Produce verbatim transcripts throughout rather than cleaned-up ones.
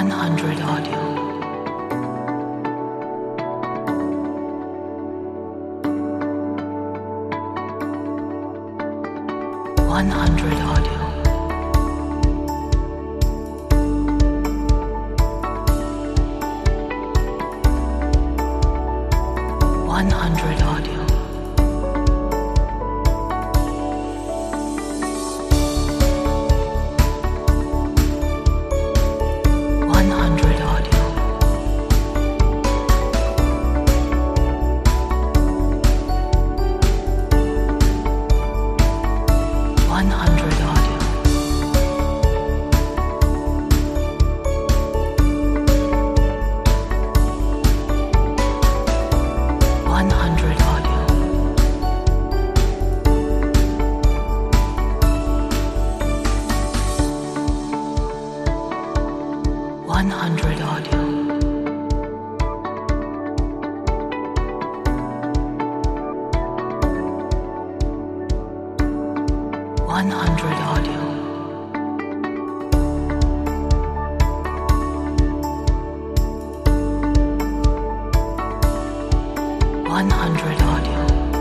one hundred audio. one hundred audio. one hundred audio. one hundred audio. one hundred audio. one hundred audio. one hundred audio. one hundred audio. one hundred audio.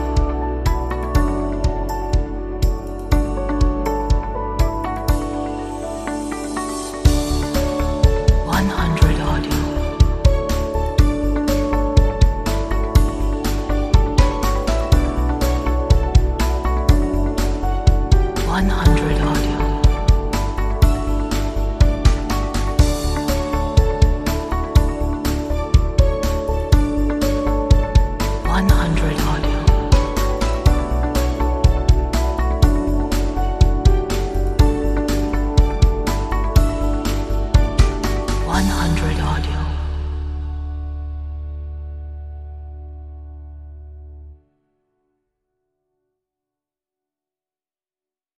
one hundred audio. one hundred audio.